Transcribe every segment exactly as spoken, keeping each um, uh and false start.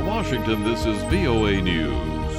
Washington, this is V O A News.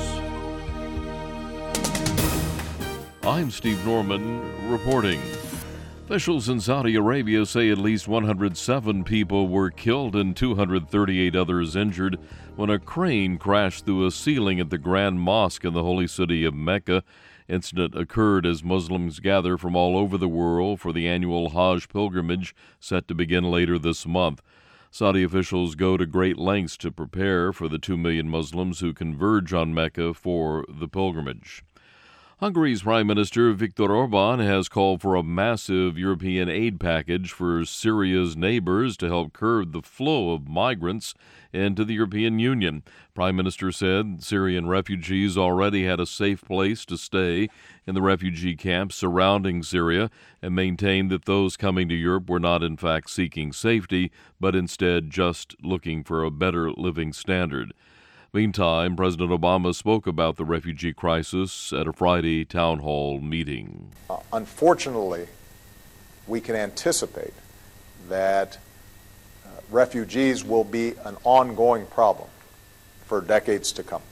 I'm Steve Norman reporting. Officials in Saudi Arabia say at least one hundred seven people were killed and two hundred thirty-eight others injured when a crane crashed through a ceiling at the Grand Mosque in the holy city of Mecca. Incident occurred as Muslims gather from all over the world for the annual Hajj pilgrimage set to begin later this month. Saudi officials go to great lengths to prepare for the two million Muslims who converge on Mecca for the pilgrimage. Hungary's Prime Minister Viktor Orban has called for a massive European aid package for Syria's neighbors to help curb the flow of migrants into the European Union. Prime Minister said Syrian refugees already had a safe place to stay in the refugee camps surrounding Syria and maintained that those coming to Europe were not in fact seeking safety, but instead just looking for a better living standard. Meantime, President Obama spoke about the refugee crisis at a Friday town hall meeting. Uh, unfortunately, we can anticipate that uh, refugees will be an ongoing problem for decades to come.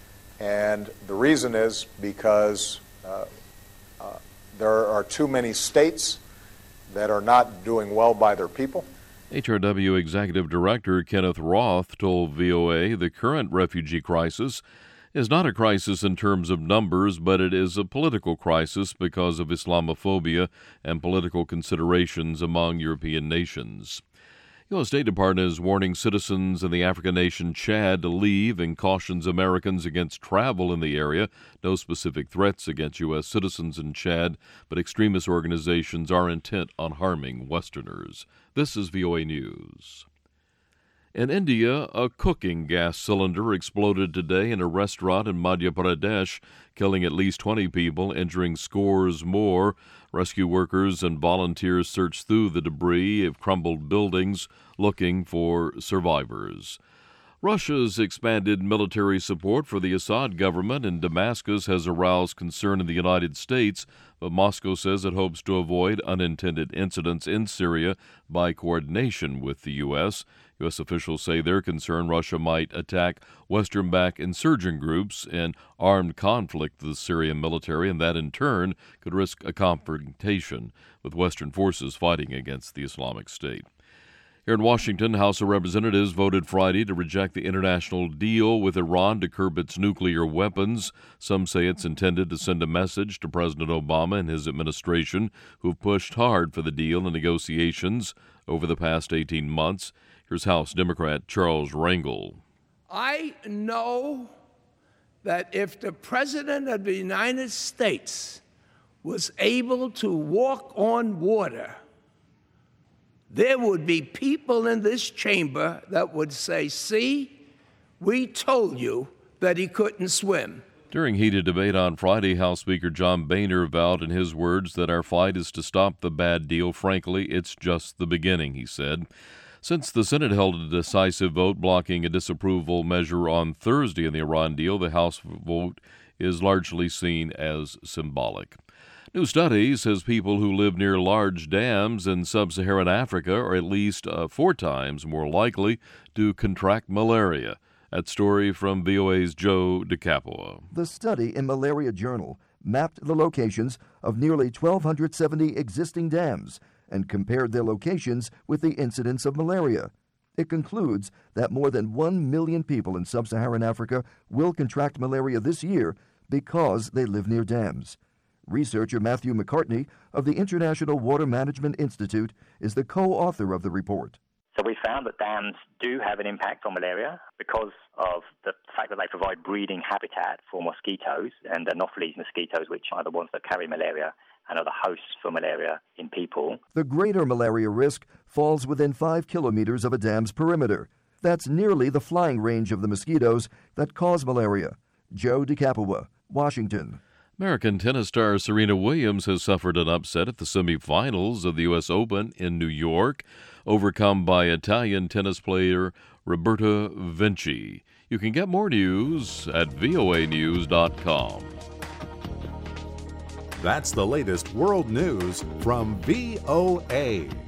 And the reason is because uh, uh, there are too many states that are not doing well by their people. H R W Executive Director Kenneth Roth told V O A the current refugee crisis is not a crisis in terms of numbers, but it is a political crisis because of Islamophobia and political considerations among European nations. U S State Department is warning citizens in the African nation Chad to leave and cautions Americans against travel in the area. No specific threats against U S citizens in Chad, but extremist organizations are intent on harming Westerners. This is V O A News. In India, a cooking gas cylinder exploded today in a restaurant in Madhya Pradesh, killing at least twenty people, injuring scores more. Rescue workers and volunteers searched through the debris of crumbled buildings looking for survivors. Russia's expanded military support for the Assad government in Damascus has aroused concern in the United States, but Moscow says it hopes to avoid unintended incidents in Syria by coordination with the U S. U S officials say they're concerned Russia might attack Western-backed insurgent groups in armed conflict with the Syrian military, and that in turn could risk a confrontation with Western forces fighting against the Islamic State. Here in Washington, House of Representatives voted Friday to reject the international deal with Iran to curb its nuclear weapons. Some say it's intended to send a message to President Obama and his administration, who have pushed hard for the deal in negotiations over the past eighteen months. Here's House Democrat Charles Rangel. I know that if the President of the United States was able to walk on water, there would be people in this chamber that would say, see, we told you that he couldn't swim. During heated debate on Friday, House Speaker John Boehner vowed in his words that our fight is to stop the bad deal. Frankly, it's just the beginning, he said. Since the Senate held a decisive vote blocking a disapproval measure on Thursday in the Iran deal, the House vote is largely seen as symbolic. New study says people who live near large dams in sub-Saharan Africa are at least uh, four times more likely to contract malaria. That story from V O A's Joe DeCapua. The study in Malaria Journal mapped the locations of nearly one thousand two hundred seventy existing dams and compared their locations with the incidence of malaria. It concludes that more than one million people in sub-Saharan Africa will contract malaria this year because they live near dams. Researcher Matthew McCartney of the International Water Management Institute is the co-author of the report. So we found that dams do have an impact on malaria because of the fact that they provide breeding habitat for mosquitoes and Anopheles mosquitoes, which are the ones that carry malaria and are the hosts for malaria in people. The greater malaria risk falls within five kilometers of a dam's perimeter. That's nearly the flying range of the mosquitoes that cause malaria. Joe DeCapua, Washington. American tennis star Serena Williams has suffered an upset at the semifinals of the U S Open in New York, overcome by Italian tennis player Roberta Vinci. You can get more news at V O A news dot com. That's the latest world news from V O A.